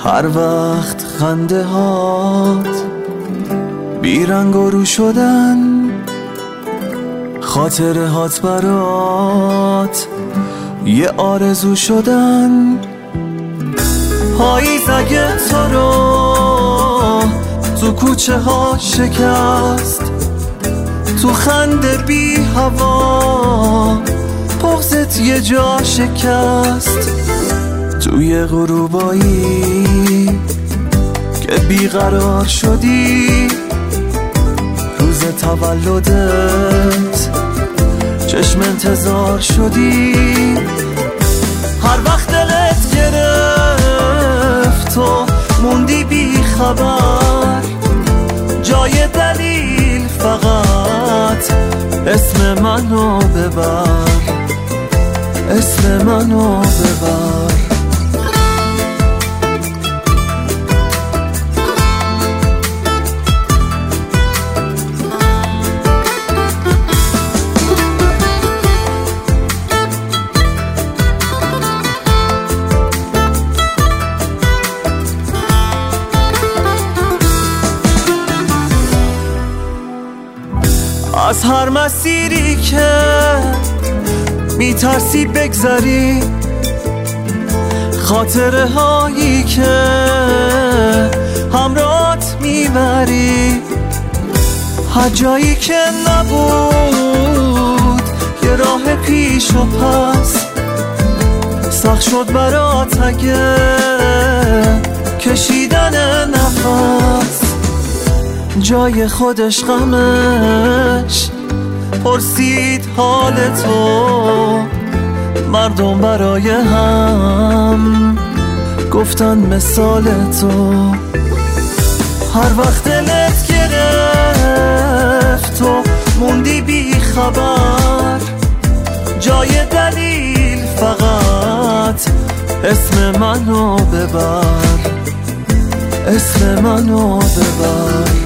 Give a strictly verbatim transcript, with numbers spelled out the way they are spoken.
هر وقت خنده هات بیرنگ و رو شدن، خاطره هات برات یه آرزو شدن. پاییز اگه تو رو تو کوچه ها شکست، تو خنده بی هوا بغضت یه جا شکست، توی غروبایی که بیقرار شدی، روز تولدت چشم انتظار شدی. هر وقت دلت گرفت و موندی بی خبر، جای دلیل فقط اسم منو ببر، اسم منو ببر. از هر مسیری که میترسی بگذری، خاطره هایی که همراهت میبری، هر جایی که نبود یه راه پیش و پس، سخت شد برات اگه کشیدن نفس، جای خودش غمش پرسید حال تو، مردم برای هم گفتن مثال تو. هر وقت دلت گرفت و موندی بی خبر، جای دلیل فقط اسم منو ببر، اسم منو ببر.